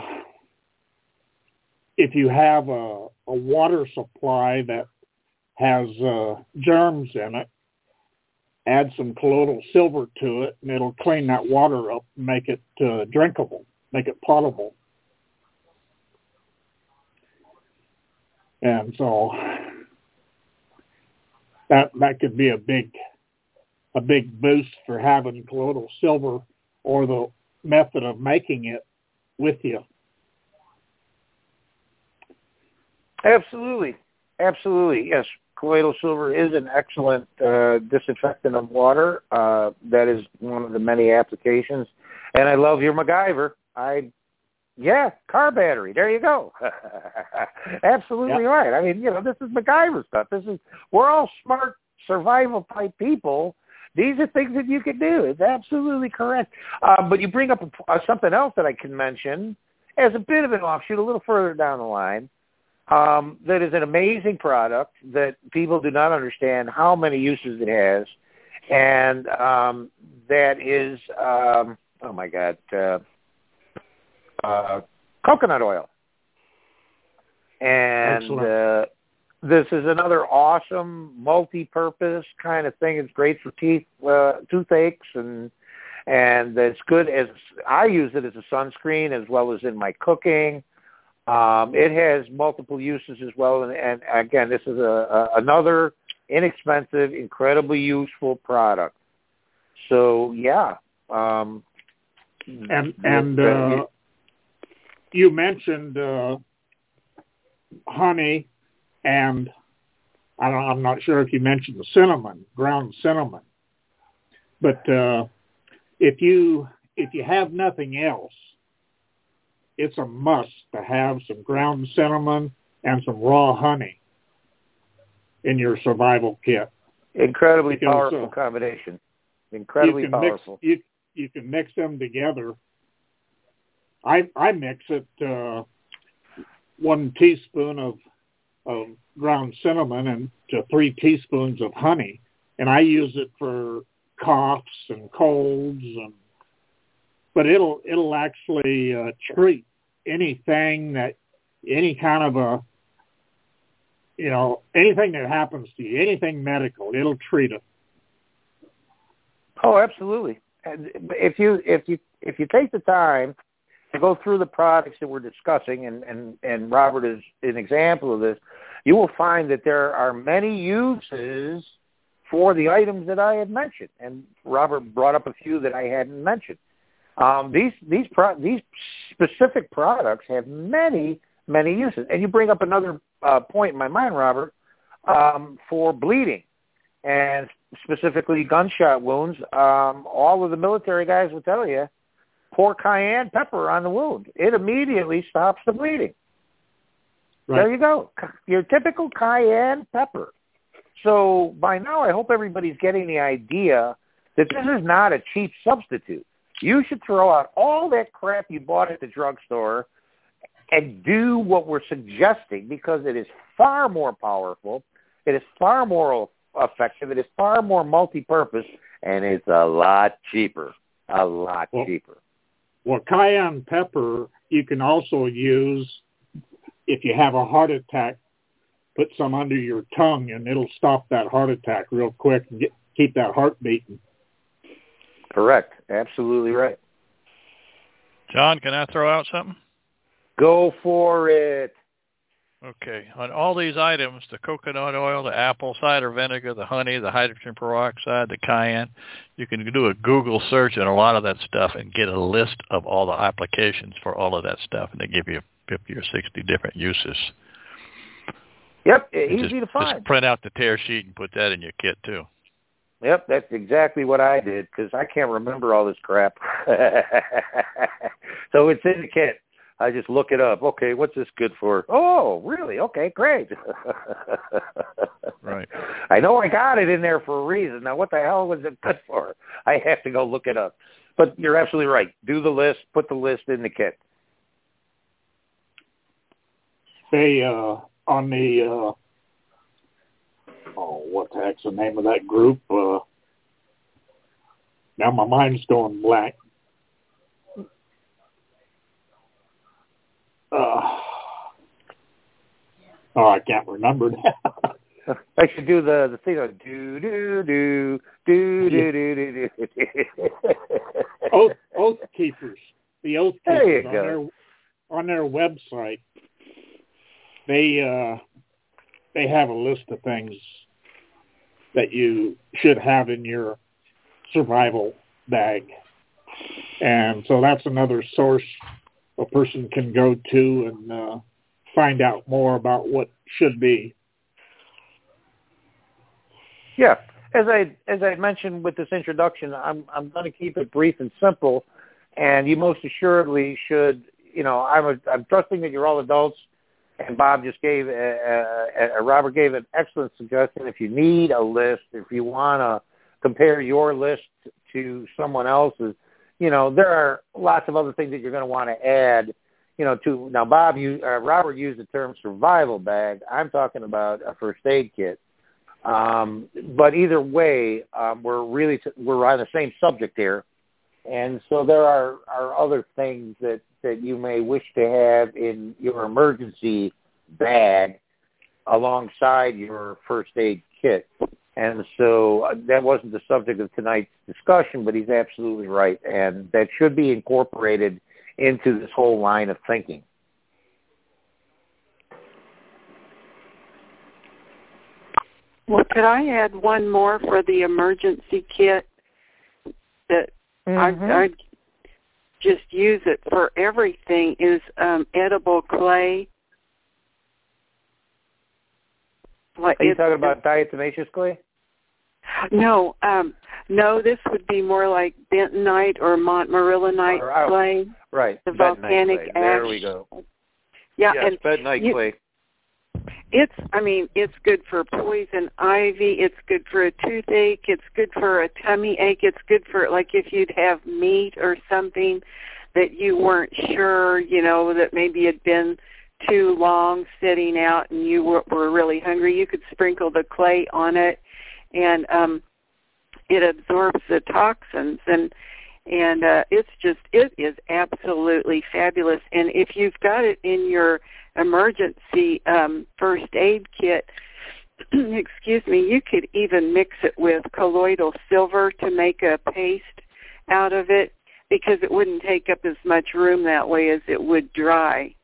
if you have a, a water supply that has uh, germs in it, add some colloidal silver to it, and it'll clean that water up and make it uh, drinkable. Make it potable. And so that that could be a big a big boost for having colloidal silver or the method of making it with you. Absolutely. Absolutely. Yes. Colloidal silver is an excellent uh, disinfectant of water. Uh, that is one of the many applications. And I love your MacGyver. I, yeah, car battery. There you go. Absolutely yep. right. I mean, you know, this is MacGyver stuff. This is, we're all smart survival type people. These are things that you can do. It's absolutely correct. Uh, but you bring up a, uh, something else that I can mention as a bit of an offshoot a little further down the line. Um, that is an amazing product that people do not understand how many uses it has. And um, that is, um, oh, my God, uh, uh, coconut oil. And uh, this is another awesome multi-purpose kind of thing. It's great for teeth, uh, toothaches, and and it's good as I use it as a sunscreen as well as in my cooking. Um, it has multiple uses as well, and, and again, this is a, a another inexpensive, incredibly useful product. So, yeah. Um, and and uh, you mentioned uh, honey, and I don't, I'm not sure if you mentioned the cinnamon, ground cinnamon, but uh, if you if you have nothing else, it's a must to have some ground cinnamon and some raw honey in your survival kit. Incredibly because, powerful uh, combination. Incredibly you powerful. Mix, you, you can mix them together. I I mix it uh, one teaspoon of, of ground cinnamon and to three teaspoons of honey, and I use it for coughs and colds and but it'll it'll actually uh, treat anything that any kind of a you know anything that happens to you, anything medical, it'll treat it. Oh, absolutely. And if you if you if you take the time to go through the products that we're discussing, and and and Robert is an example of this, you will find that there are many uses for the items that I had mentioned, and Robert brought up a few that I hadn't mentioned. Um, these these pro- these specific products have many many uses, and you bring up another uh, point in my mind, Robert, um, for bleeding, and specifically gunshot wounds. Um, all of the military guys will tell you, pour cayenne pepper on the wound; it immediately stops the bleeding. Right. There you go, your typical cayenne pepper. So by now, I hope everybody's getting the idea that this is not a cheap substitute. You should throw out all that crap you bought at the drugstore and do what we're suggesting, because it is far more powerful, it is far more effective, it is far more multi-purpose, and it's a lot cheaper, a lot well, cheaper. Well, cayenne pepper you can also use if you have a heart attack. Put some under your tongue, and it'll stop that heart attack real quick and get, keep that heart beating. Correct. Absolutely right. John, can I throw out something? Go for it. Okay. On all these items, the coconut oil, the apple cider vinegar, the honey, the hydrogen peroxide, the cayenne, you can do a Google search on a lot of that stuff and get a list of all the applications for all of that stuff, and they give you fifty or sixty different uses. Yep, and easy just, to find. Just print out the tear sheet and put that in your kit, too. Yep, that's exactly what I did, because I can't remember all this crap. So it's in the kit. I just look it up. Okay, what's this good for? Oh, really? Okay, great. Right. I know I got it in there for a reason. Now, what the hell was it good for? I have to go look it up. But you're absolutely right. Do the list. Put the list in the kit. They, uh, on the, uh, oh, what the heck's the name of that group? Uh, now my mind's going blank. Uh, oh, I can't remember now. I should do the the thing of do do do do do do do do. Oath Oath Keepers, the Oath Keepers on their on their website. They uh, they have a list of things that you should have in your survival bag And so that's another source a person can go to and uh, find out more about what should be. Yeah, as I as I mentioned with this introduction, I'm I'm going to keep it brief and simple, and you most assuredly should. You know, I'm a, I'm trusting that you're all adults, and Bob just gave a, a, a Robert gave an excellent suggestion. If you need a list, if you want to compare your list to someone else's, you know, there are lots of other things that you're going to want to add. You know, to now Bob, you uh, Robert used the term survival bag. I'm talking about a first aid kit. Um, but either way, um, we're really t- we're on the same subject here, and so there are, are other things that, that you may wish to have in your emergency bag alongside your first aid kit. And so uh, that wasn't the subject of tonight's discussion, but he's absolutely right, and that should be incorporated into this whole line of thinking. Well, could I add one more for the emergency kit? That mm-hmm. I, I'd just use it for everything is um, edible clay. Like Are you talking about diatomaceous clay? No, um, no. This would be more like bentonite or montmorillonite or, clay. Right, the bentonite volcanic clay. ash. There we go. Yeah, yes, and bentonite you, clay. It's, I mean, it's good for poison ivy. It's good for a toothache. It's good for a tummy ache. It's good for, like, if you'd have meat or something that you weren't sure, you know, that maybe had been too long sitting out and you were, were really hungry, you could sprinkle the clay on it, and um, it absorbs the toxins, and and uh, it's just, it is absolutely fabulous. And if you've got it in your emergency um, first aid kit, excuse me, you could even mix it with colloidal silver to make a paste out of it, because it wouldn't take up as much room that way as it would dry.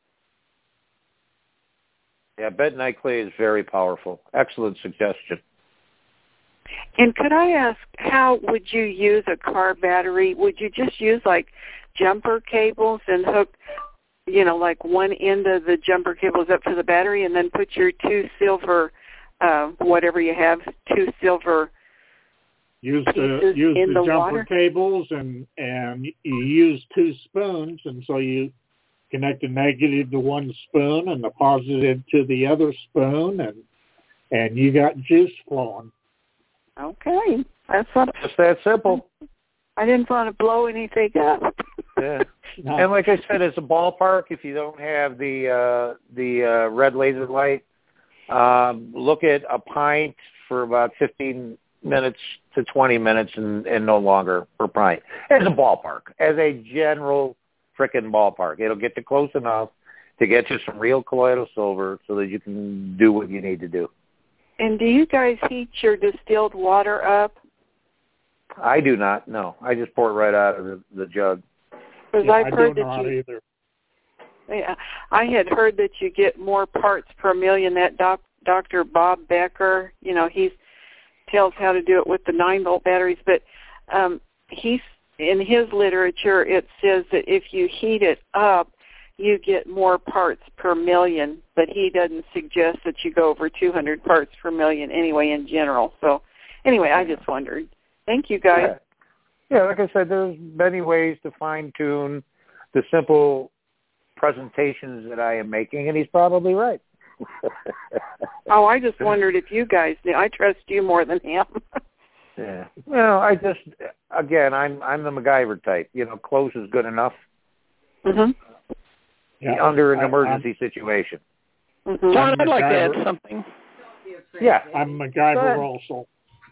Yeah, bentonite clay is very powerful. Excellent suggestion. And could I ask, how would you use a car battery? Would you just use, like, jumper cables and hook, you know, like one end of the jumper cables up to the battery, and then put your two silver, uh, whatever you have, two silver use pieces the use in the, the jumper water? cables, and and you use two spoons, and so you connect the negative to one spoon and the positive to the other spoon, and and you got juice flowing. Okay, that's what. Just that simple. I didn't want to blow anything up. Yeah. No. And like I said, as a ballpark, if you don't have the uh, the uh, red laser light, um, look at a pint for about fifteen minutes to twenty minutes, and, and no longer per pint. As a ballpark, as a general frickin' ballpark, it'll get you close enough to get you some real colloidal silver so that you can do what you need to do. And do you guys heat your distilled water up? I do not. No, I just pour it right out of the, the jug. Because yeah, I've I heard don't that know you. Either. Yeah, I had heard that you get more parts per million. That doc, Doctor Bob Becker, you know, he tells how to do it with the nine volt batteries. But um, he's in his literature, it says that if you heat it up, you get more parts per million. But he doesn't suggest that you go over two hundred parts per million anyway in general. So anyway, I just wondered. Thank you, guys. Yeah, yeah, like I said, there's many ways to fine-tune the simple presentations that I am making, and he's probably right. Oh, I just wondered if you guys knew. I trust you more than him. Yeah. Well, I just, again, I'm I'm the MacGyver type. You know, close is good enough. Mm-hmm. Yeah, under an emergency I, situation. Mm-hmm. John, I'd like to add something. Yeah. I'm MacGyver also.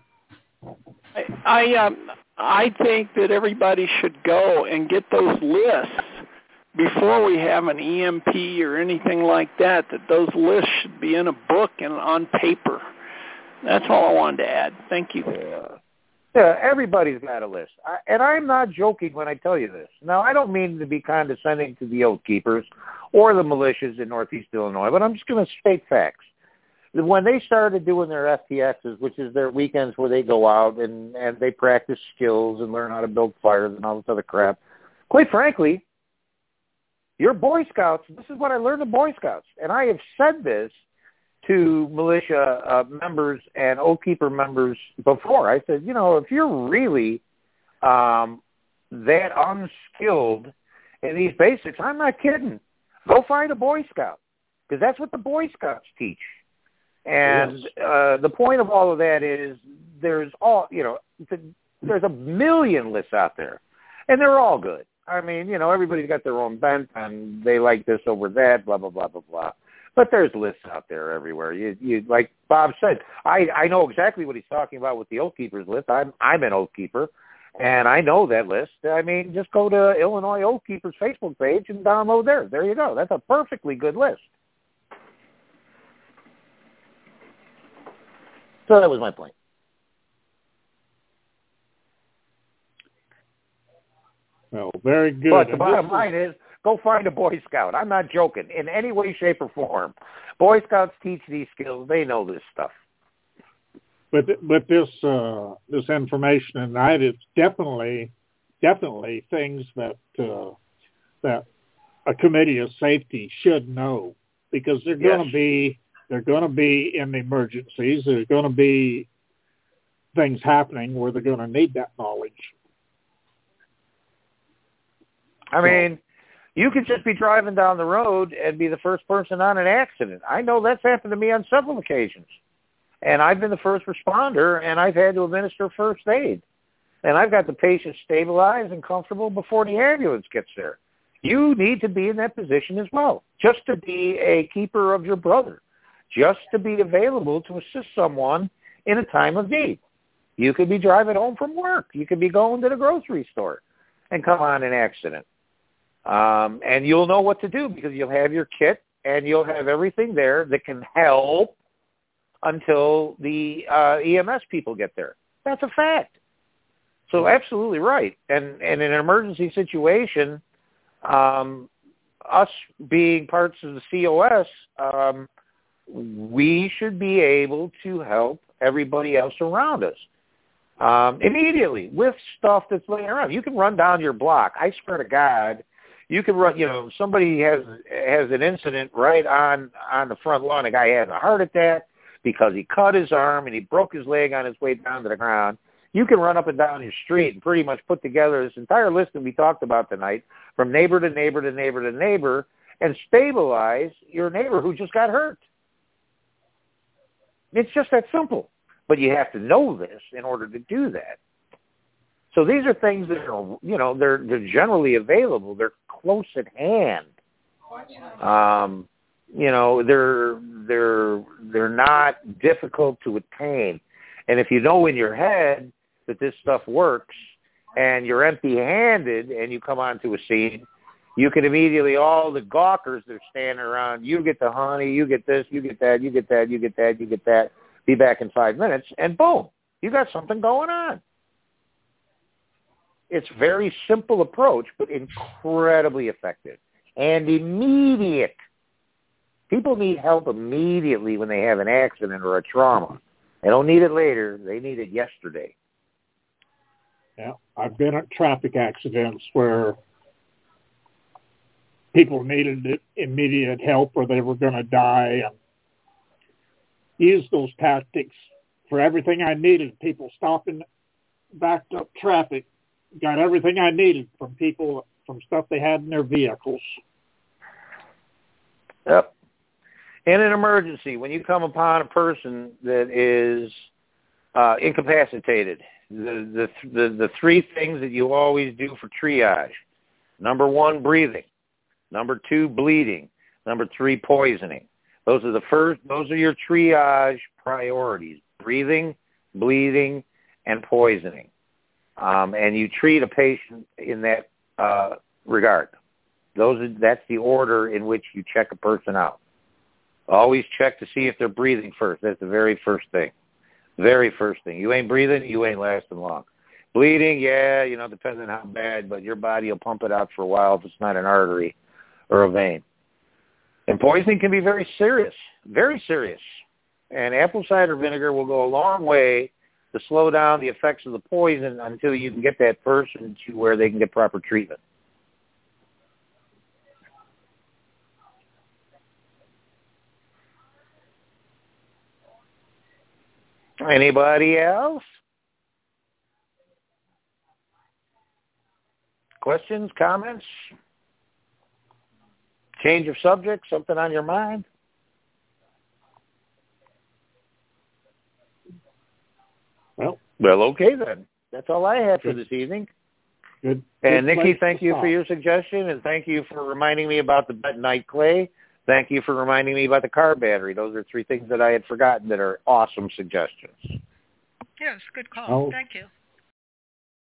I I, um, I think that everybody should go and get those lists before we have an E M P or anything like that, that those lists should be in a book and on paper. That's all I wanted to add. Thank you. Yeah, yeah everybody's got a list. I, and I'm not joking when I tell you this. Now, I don't mean to be condescending to the Oath Keepers or the militias in Northeast Illinois, but I'm just going to state facts. when they started doing their F T Xs, which is their weekends where they go out and, and they practice skills and learn how to build fires and all this other crap, quite frankly, your Boy Scouts, this is what I learned in Boy Scouts, and I have said this to militia uh, members and Oath Keeper members before. I said, you know, if you're really um, that unskilled in these basics, I'm not kidding. Go find a Boy Scout, because that's what the Boy Scouts teach. And yes. uh, the point of all of that is there's all, you know, there's a million lists out there, and they're all good. I mean, you know, everybody's got their own bent, and they like this over that, blah, blah, blah, blah, blah. But there's lists out there everywhere. You, you, like Bob said, I, I know exactly what he's talking about with the Oath Keepers list. I'm, I'm an Oath Keeper, and I know that list. I mean, just go to Illinois Oath Keepers Facebook page and download there. There you go. That's a perfectly good list. So that was my point. Well, very good. But the and bottom is, line is, go find a Boy Scout. I'm not joking in any way, shape, or form. Boy Scouts teach these skills. They know this stuff. But but this uh, this information tonight is definitely definitely things that uh, that a committee of safety should know, because they're going to yes. be they're going to be in emergencies. There's going to be things happening where they're going to need that knowledge. I mean, you could just be driving down the road and be the first person on an accident. I know that's happened to me on several occasions. And I've been the first responder, and I've had to administer first aid. And I've got the patient stabilized and comfortable before the ambulance gets there. You need to be in that position as well, just to be a keeper of your brother, just to be available to assist someone in a time of need. You could be driving home from work. You could be going to the grocery store and come on an accident. Um, and you'll know what to do, because you'll have your kit and you'll have everything there that can help until the uh, E M S people get there. That's a fact. So absolutely right. And, and in an emergency situation, um, us being parts of the C O S, um, we should be able to help everybody else around us um, immediately with stuff that's laying around. You can run down your block. I swear to God, you can run, you know, somebody has has an incident right on, on the front lawn. A guy has a heart attack because he cut his arm and he broke his leg on his way down to the ground. You can run up and down your street and pretty much put together this entire list that we talked about tonight, from neighbor to neighbor to neighbor to neighbor, and stabilize your neighbor who just got hurt. It's just that simple. But you have to know this in order to do that. So these are things that are, you know, they're they're generally available. They're close at hand. Um, you know, they're they're they're not difficult to attain. And if you know in your head that this stuff works, and you're empty-handed, and you come onto a scene, you can immediately, all the gawkers that are standing around, you get the honey, you get this, you get that, you get that, you get that, you get that. Be back in five minutes, and boom, you got something going on. It's a very simple approach, but incredibly effective and immediate. People need help immediately when they have an accident or a trauma. They don't need it later. They need it yesterday. Yeah, I've been at traffic accidents where people needed immediate help or they were going to die, and used those tactics for everything I needed. People stopping, backed up traffic, got everything I needed from people, from stuff they had in their vehicles. Yep. In an emergency, when you come upon a person that is uh, incapacitated, the, the the the three things that you always do for triage: number one, breathing; number two, bleeding; number three, poisoning. Those are the first. Those are your triage priorities: breathing, bleeding, and poisoning. Um, and you treat a patient in that uh, regard. Those are, that's the order in which you check a person out. Always check to see if they're breathing first. That's the very first thing. Very first thing. You ain't breathing, you ain't lasting long. Bleeding, yeah, you know, depends on how bad, but your body will pump it out for a while if it's not an artery or a vein. And poisoning can be very serious, very serious. And apple cider vinegar will go a long way to slow down the effects of the poison until you can get that person to where they can get proper treatment. Anybody else? Questions, comments? Change of subject, something on your mind? Well, well, okay then. That's all I had for this evening. Good. And good Nikki, thank you stop. for your suggestion, and thank you for reminding me about the bentonite clay. Thank you for reminding me about the car battery. Those are three things that I had forgotten that are awesome suggestions. Yes, good call. Oh. Thank you.